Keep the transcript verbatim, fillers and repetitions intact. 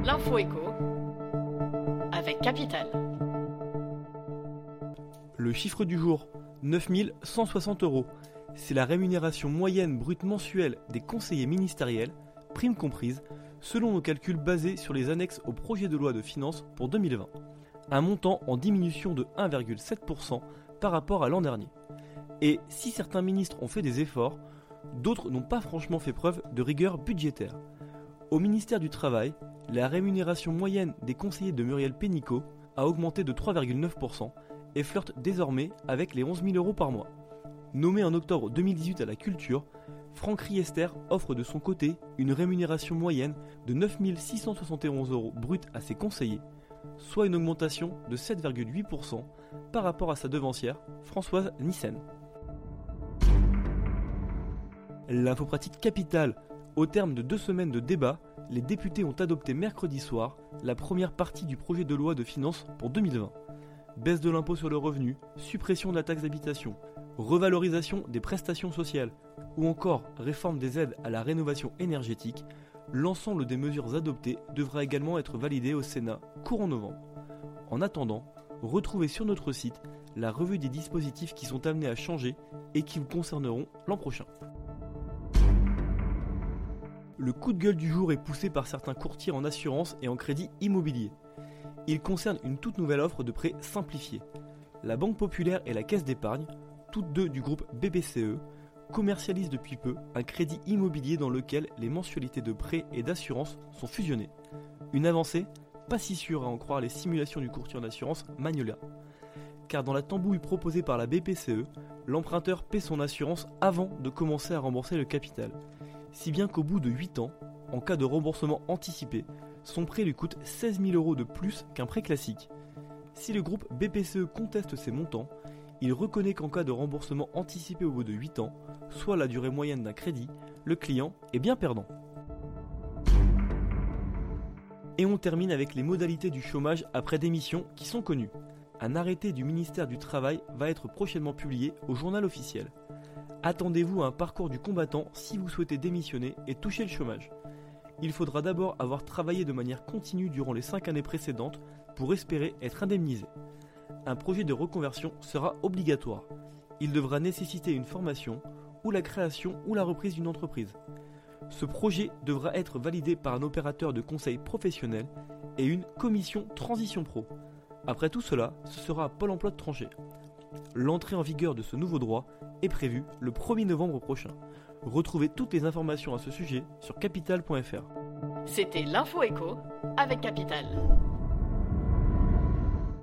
L'info éco avec Capital. Le chiffre du jour, neuf mille cent soixante euros. C'est la rémunération moyenne brute mensuelle des conseillers ministériels, primes comprises, selon nos calculs basés sur les annexes au projet de loi de finances pour deux mille vingt. Un montant en diminution de un virgule sept pour cent par rapport à l'an dernier. Et si certains ministres ont fait des efforts, d'autres n'ont pas franchement fait preuve de rigueur budgétaire. Au ministère du Travail, la rémunération moyenne des conseillers de Muriel Pénicaud a augmenté de trois virgule neuf pour cent et flirte désormais avec les onze mille euros par mois. Nommé en octobre deux mille dix-huit à la culture, Franck Riester offre de son côté une rémunération moyenne de neuf mille six cent soixante et onze euros brut à ses conseillers, soit une augmentation de sept virgule huit pour cent par rapport à sa devancière, Françoise Nyssen. L'info pratique capitale. Au terme de deux semaines de débats, les députés ont adopté mercredi soir la première partie du projet de loi de finances pour deux mille vingt. Baisse de l'impôt sur le revenu, suppression de la taxe d'habitation, revalorisation des prestations sociales ou encore réforme des aides à la rénovation énergétique, l'ensemble des mesures adoptées devra également être validé au Sénat courant novembre. En attendant, retrouvez sur notre site la revue des dispositifs qui sont amenés à changer et qui vous concerneront l'an prochain. Le coup de gueule du jour est poussé par certains courtiers en assurance et en crédit immobilier. Il concerne une toute nouvelle offre de prêt simplifié. La Banque Populaire et la Caisse d'épargne, toutes deux du groupe B P C E, commercialisent depuis peu un crédit immobilier dans lequel les mensualités de prêt et d'assurance sont fusionnées. Une avancée pas si sûre à en croire les simulations du courtier en assurance Magnolia. Car dans la tambouille proposée par la B P C E, l'emprunteur paie son assurance avant de commencer à rembourser le capital. Si bien qu'au bout de huit ans, en cas de remboursement anticipé, son prêt lui coûte seize mille euros de plus qu'un prêt classique. Si le groupe B P C E conteste ces montants, il reconnaît qu'en cas de remboursement anticipé au bout de huit ans, soit la durée moyenne d'un crédit, le client est bien perdant. Et on termine avec les modalités du chômage après démission qui sont connues. Un arrêté du ministère du Travail va être prochainement publié au journal officiel. Attendez-vous à un parcours du combattant si vous souhaitez démissionner et toucher le chômage. Il faudra d'abord avoir travaillé de manière continue durant les cinq années précédentes pour espérer être indemnisé. Un projet de reconversion sera obligatoire. Il devra nécessiter une formation ou la création ou la reprise d'une entreprise. Ce projet devra être validé par un opérateur de conseil professionnel et une commission Transition Pro. Après tout cela, ce sera à Pôle emploi de trancher. L'entrée en vigueur de ce nouveau droit est prévue le premier novembre prochain. Retrouvez toutes les informations à ce sujet sur capital point f r. C'était l'info éco avec Capital.